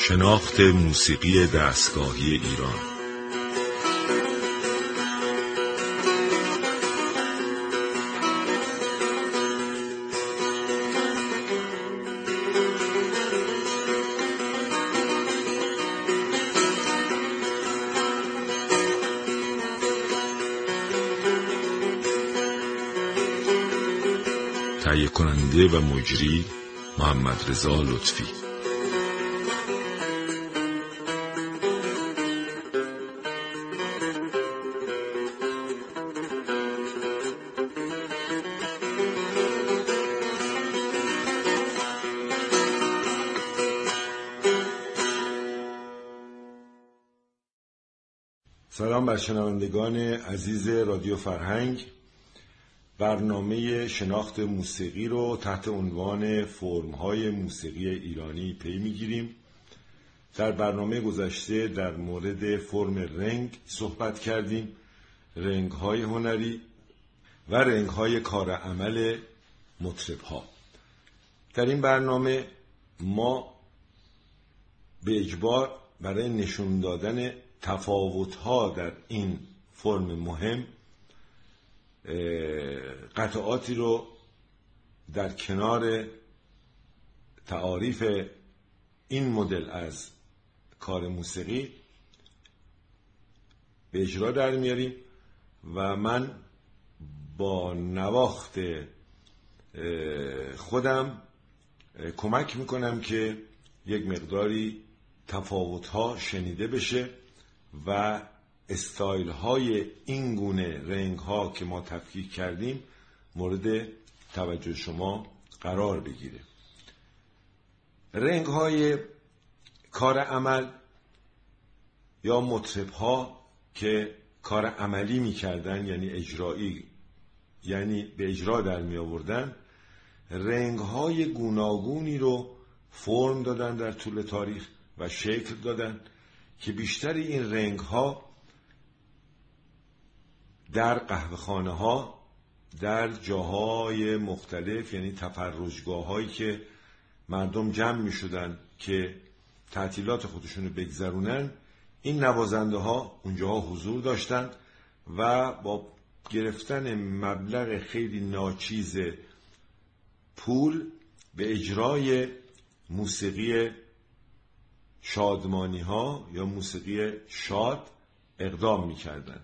شناخت موسیقی دستگاهی ایران. تهیه کننده و مجری محمد رضا لطفی. سلام بر شنوندگان عزیز رادیو فرهنگ. برنامه شناخت موسیقی رو تحت عنوان فرم‌های موسیقی ایرانی پی می‌گیریم. در برنامه گذشته در مورد فرم رنگ صحبت کردیم، رنگ‌های هنری و رنگ‌های کار عمل مطرب‌ها. در این برنامه ما به اجبار برای نشون دادن تفاوت‌ها در این فرم مهم قطعاتی رو در کنار تعاریف این مدل از کار موسیقی به اجرا در میاریم و من با نواخت خودم کمک میکنم که یک مقداری تفاوت‌ها شنیده بشه و استایل های این گونه رنگ ها که ما تفکیک کردیم مورد توجه شما قرار بگیره. رنگ های کار عمل یا مطرب ها که کار عملی می کردن، یعنی اجرایی، یعنی به اجرا در می آوردن، رنگ های گوناگونی رو فرم دادن در طول تاریخ و شکل دادن که بیشتر این رنگ ها در قهوه‌خانه ها، در جاهای مختلف، یعنی تفرجگاه هایی که مردم جمع می شدن که تعطیلات خودشونو بگذرونن، این نوازنده ها اونجاها حضور داشتند و با گرفتن مبلغ خیلی ناچیز پول به اجرای موسیقی شادمانی ها یا موسیقی شاد اقدام می کردن.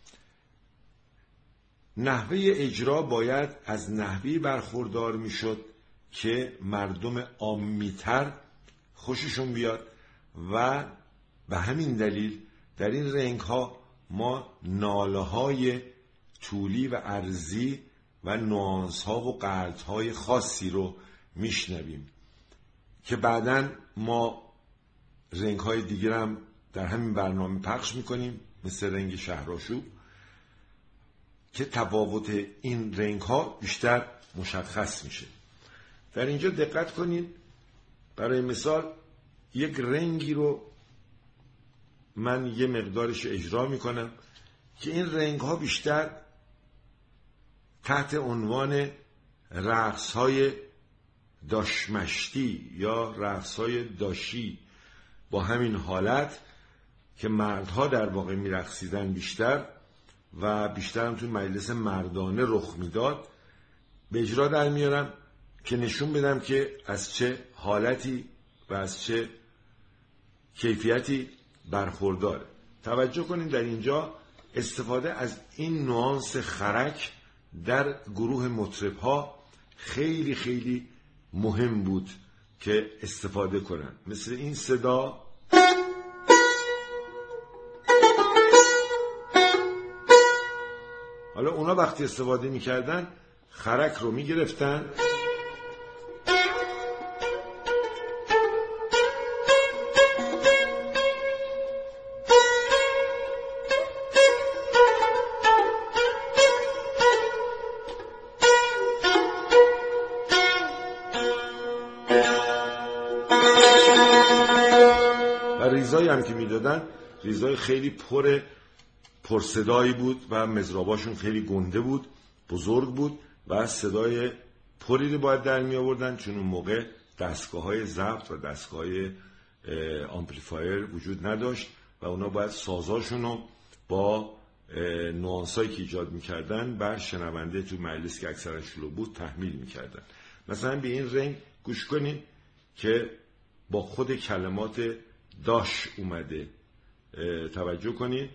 نحوه اجرا باید از نحوی برخوردار می شد که مردم عامی‌تر خوششون بیاد و به همین دلیل در این رنگ ها ما ناله های طولی و عرضی و نوانس ها و قطع های خاصی رو میشنویم که بعداً ما رنگ های دیگر هم در همین برنامه پخش میکنیم، مثل رنگ شهرآشوب که تفاوت این رنگ ها بیشتر مشخص میشه. در اینجا دقت کنید، برای مثال یک رنگی رو من یه مقدارش اجرا میکنم که این رنگ ها بیشتر تحت عنوان رقص های داشمشتی یا رقص های داشی، با همین حالت که مردها در واقع میرقصیدن بیشتر و بیشتر هم توی مجلس مردانه رخ میداد، به اجرا در میارم که نشون بدم که از چه حالتی و از چه کیفیتی برخورداره. توجه کنید در اینجا استفاده از این نوانس خرک در گروه مطرب ها خیلی خیلی مهم بود که استفاده کنن، مثل این صدا. حالا اونا وقتی استفاده میکردن خرک رو میگرفتن و ریزایی هم که میدادن ریزای خیلی پرصدایی بود و مضراباشون خیلی گنده بود، بزرگ بود و صدای پری رو باید در می آوردن، چون اون موقع دستگاه‌های ضبط و دستگاه‌های آمپلیفایر وجود نداشت و اونا باید سازاشونو با نوانسایی که ایجاد میکردن بر شنونده تو مجلس که اکثرا شلوغ بود تحمیل میکردن. مثلا به این رنگ گوش کنین که با خود کلمات داش اومده، توجه کنین.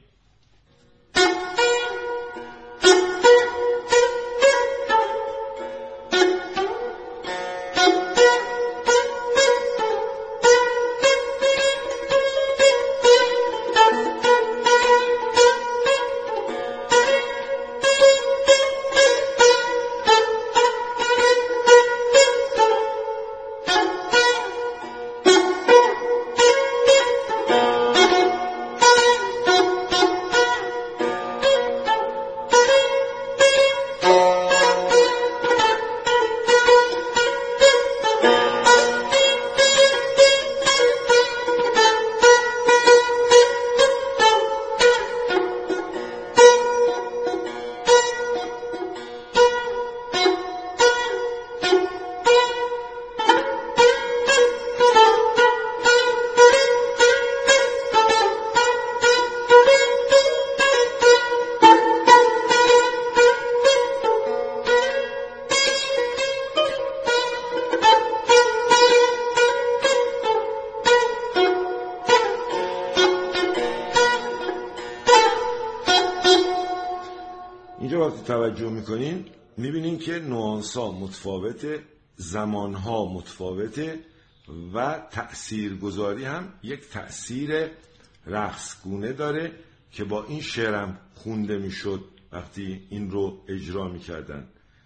اینجا وقتی توجه میکنین میبینین که نوانس‌ها متفاوته، زمانها متفاوته و تأثیرگذاری هم یک تأثیر رقصگونه داره که با این شعرم خونده میشد وقتی این رو اجرا میکردن.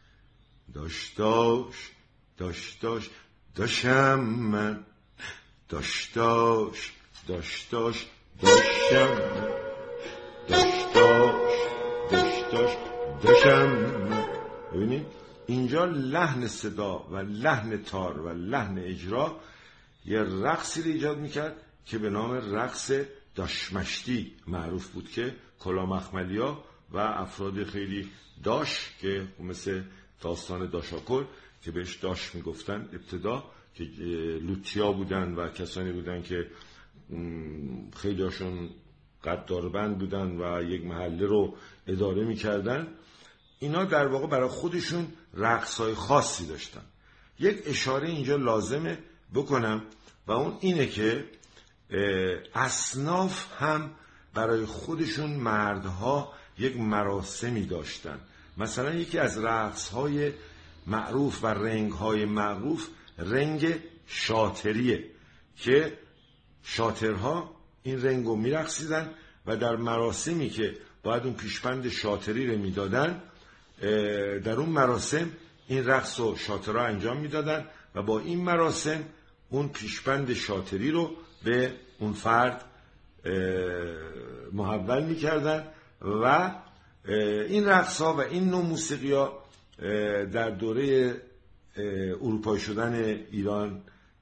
داشتاش داشتاش داشم من، داشتاش داشتاش داشم، داشتاش داشتاش داشم. ببینید اینجا لحن صدا و لحن تار و لحن اجرا یه رقصی رو ایجاد میکرد که به نام رقص داشمشتی معروف بود که کلا مخملیا و افراد خیلی داش که مثل داستان داشاکل که بهش داش میگفتن ابتدا، که لوتیا بودن و کسانی بودن که خیلی هاشون قداربند بودن و یک محله رو اداره میکردن، اینا در واقع برای خودشون رقص‌های خاصی داشتن. یک اشاره اینجا لازمه بکنم و اون اینه که اصناف هم برای خودشون مردها یک مراسمی داشتن. مثلا یکی از رقص‌های معروف و رنگ‌های معروف رنگ شاطریه که شاطرها این رنگ رو می‌رقصیدن و در مراسمی که باید اون پیشبند شاطری رو میدادن، در اون مراسم این رقص رو شاطرها انجام میدادن و با این مراسم اون پیشبند شاطری رو به اون فرد محول میکردن و این رقص ها و این نوع موسیقی ها در دوره اروپایی شدن ایران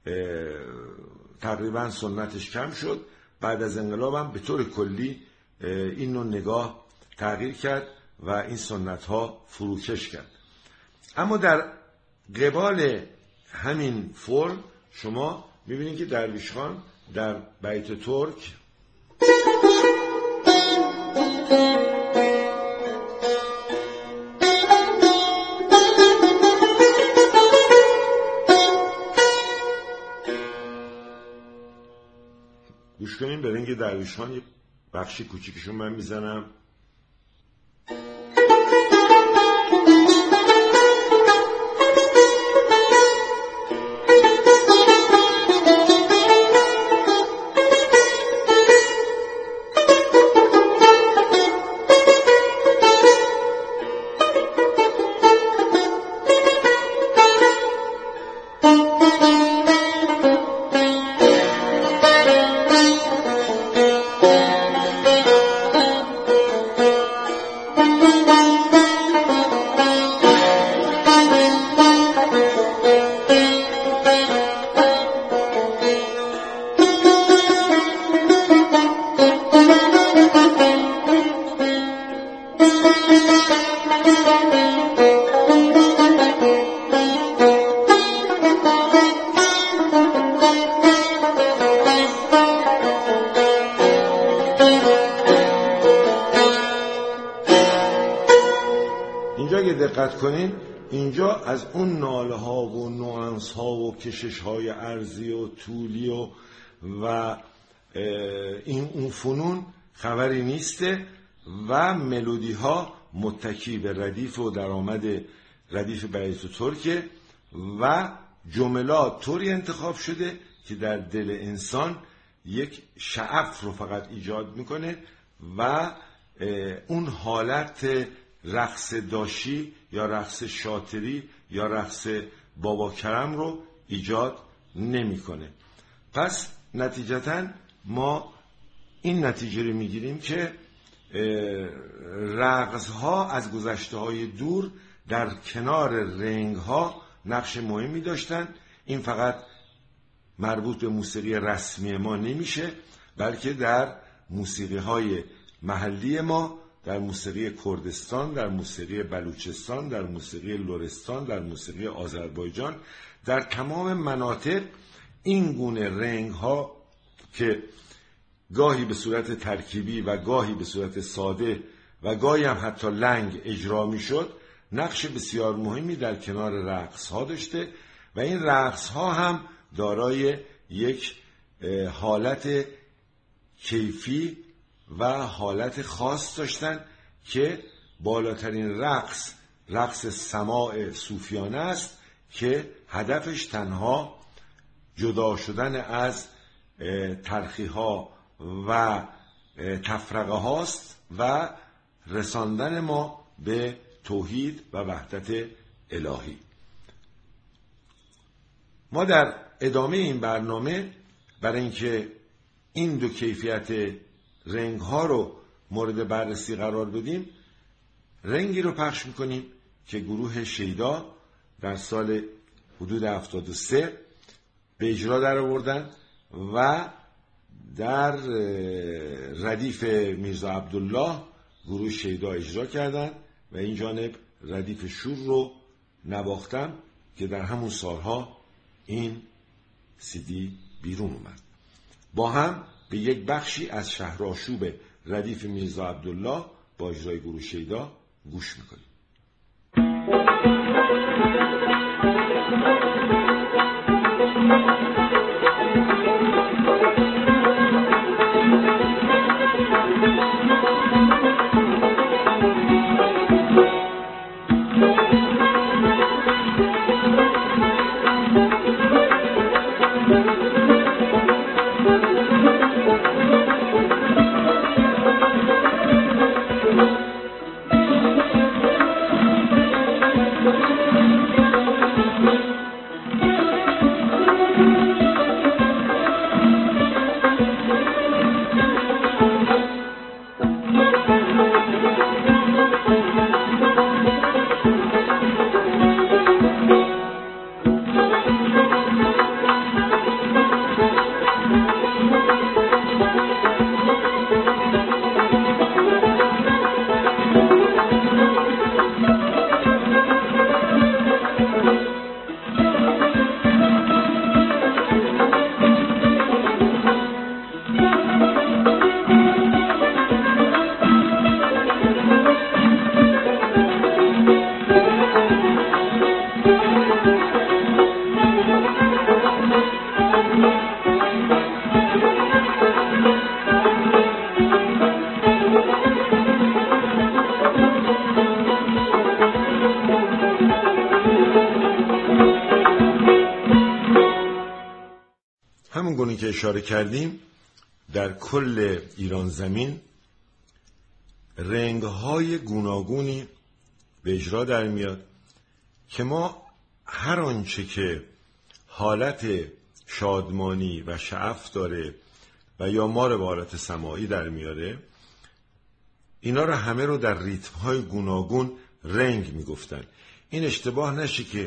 تقریبا سنتش کم شد. بعد از انقلاب هم به طور کلی این نوع نگاه تغییر کرد و این سنت ها فروکش کرد. اما در قبال همین فرم شما میبینید که درویش خان در بیت ترک گوش کنیم به رنگ درویش خان، یک بخشی کوچیکشون من میزنم. اینجا که دقت کنین، اینجا از اون ناله ها و نوانس ها و کشش های عرضی و طولی و این اون فنون خبری نیسته و ملودی ها متکی به ردیف و درآمد ردیف بیت و ترکه و جملات طوری انتخاب شده که در دل انسان یک شعف رو فقط ایجاد میکنه و اون حالت رقص داشی یا رقص شاطری یا رقص بابا کرم رو ایجاد نمیکنه. پس نتیجتاً ما این نتیجه رو میگیریم که رقص ها از گذشته های دور در کنار رنگ ها نقش مهمی داشتن. این فقط مربوط به موسیقی رسمی ما نمیشه، بلکه در موسیقی های محلی ما، در موسیقی کردستان، در موسیقی بلوچستان، در موسیقی لرستان، در موسیقی آذربایجان، در تمام مناطق این گونه رنگ ها که گاهی به صورت ترکیبی و گاهی به صورت ساده و گاهی هم حتی لنگ اجرا می شد، نقش بسیار مهمی در کنار رقص ها داشته و این رقص ها هم دارای یک حالت کیفی و حالت خاص داشتن که بالاترین رقص سماع صوفیانه است که هدفش تنها جدا شدن از تلخی ها و تفرقه هاست و رساندن ما به توحید و وحدت الهی. ما در ادامه این برنامه برای اینکه این دو کیفیت رنگ ها رو مورد بررسی قرار بدیم، رنگی رو پخش میکنیم که گروه شیدا در سال حدود 73 به اجرا در آوردن و در ردیف میرزا عبدالله گروه شیدا اجرا کردن و این جانب ردیف شور رو نواختم که در همون سالها این CD بیرون اومد. با هم به یک بخشی از شهرآشوب ردیف میرزا عبدالله با اجرای گروه شیدا گوش میکنیم. همون گونه که اشاره کردیم در کل ایران زمین رنگ‌های گوناگونی به اجرا در میاد که ما هر آنچه که حالت شادمانی و شعف داره و یا ما رو به حالت سماعی در میاره، اینا رو همه رو در ریتم‌های گوناگون رنگ میگفتن. این اشتباه نشه که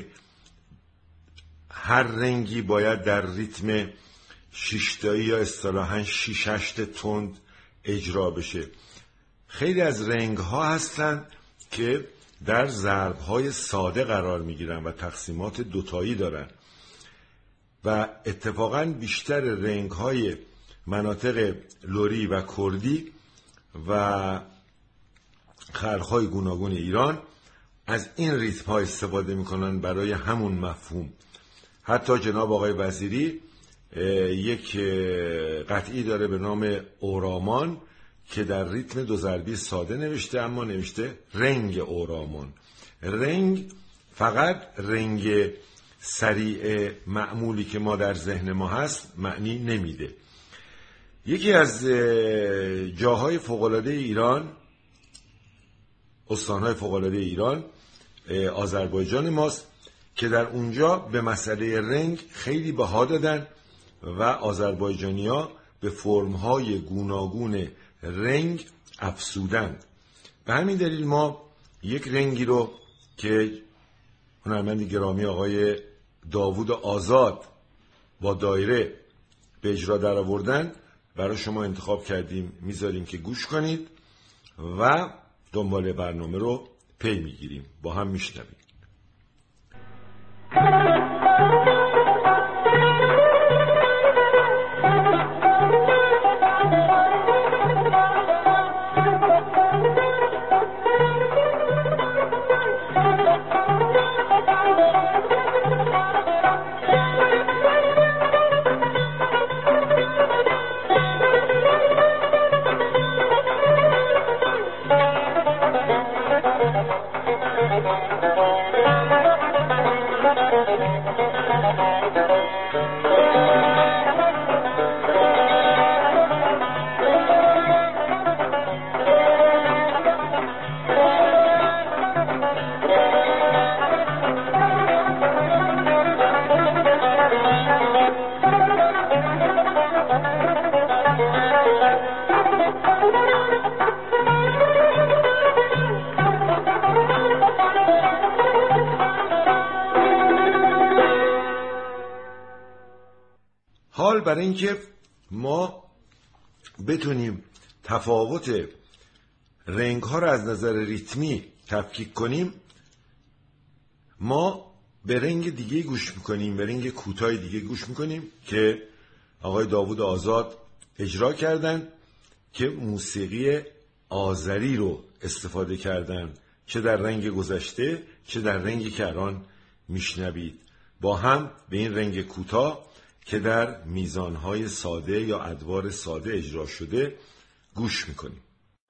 هر رنگی باید در ریتم شیشتایی یا اصطلاحاً 6-8 تند اجرا بشه. خیلی از رنگ‌ها هستن که در ضرب‌های ساده قرار میگیرن و تقسیمات دوتایی دارن و اتفاقاً بیشتر رنگ‌های مناطق لری و کردی و خلق‌های گوناگون ایران از این ریتم ها استفاده میکنن برای همون مفهوم. حتی جناب آقای وزیری یک قطعی داره به نام اورامان که در ریتم دو ضربی ساده نوشته، اما نوشته رنگ اورامان. رنگ فقط رنگ سریع معمولی که ما در ذهن ما هست معنی نمیده. یکی از جاهای فوق‌العاده ایران، استانهای فوق‌العاده ایران، آذربایجان ماست که در اونجا به مسئله رنگ خیلی بها دادن و آذربایجانی‌ها به فرم‌های گوناگون رنگ افزودند. به همین دلیل ما یک رنگی رو که هنرمند گرامی آقای داوود آزاد با دایره به اجرا در آوردن برای شما انتخاب کردیم، میذاریم که گوش کنید و دنبال برنامه رو پی میگیریم، با هم میشنویم. حال برای اینکه ما بتونیم تفاوت رنگ ها رو از نظر ریتمی تفکیک کنیم، ما به رنگ دیگه گوش میکنیم، به رنگ کوتاه دیگه گوش میکنیم که آقای داوود آزاد اجرا کردن که موسیقی آذری رو استفاده کردن، چه در رنگ گذشته چه در رنگی که الان میشنوید. با هم به این رنگ کوتاه که در میزانهای ساده یا ادوار ساده اجرا شده گوش میکنیم.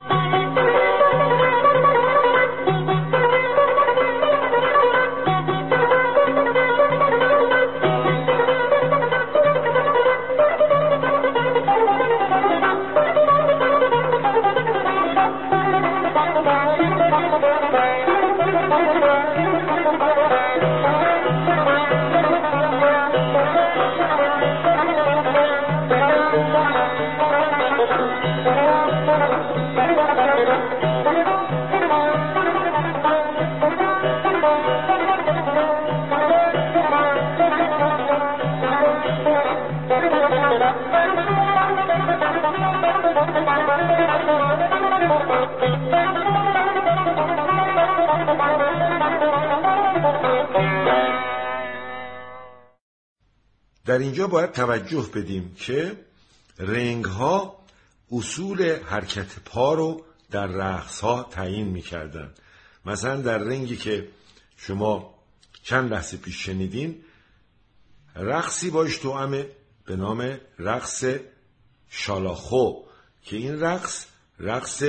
در اینجا باید توجه بدیم که رنگ ها اصول حرکت پا رو در رقص ها تعیین می کردن. مثلا در رنگی که شما چند لحظه پیش شنیدین، رقصی باش توأمه به نام رقص شالاخو که این رقص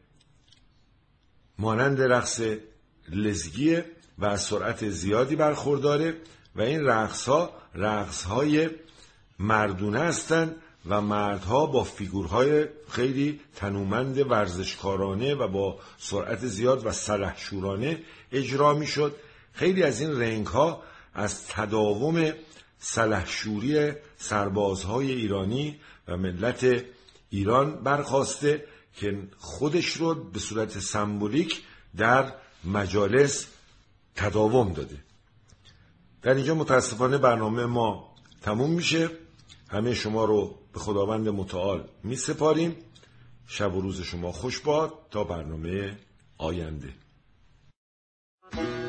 مانند رقص لزگیه و از سرعت زیادی برخورداره و این رقص‌های مردونه هستند و مردها با فیگورهای خیلی تنومند ورزشکارانه و با سرعت زیاد و سلحشورانه اجرا میشد. خیلی از این رنگ‌ها از تداوم سلحشوری سربازهای ایرانی و ملت ایران برخاسته که خودش رو به صورت سمبولیک در مجالس تداوم داده. در اینجا متاسفانه برنامه ما تموم میشه. همه شما رو به خداوند متعال می سپاریم. شب و روز شما خوش باد تا برنامه آینده.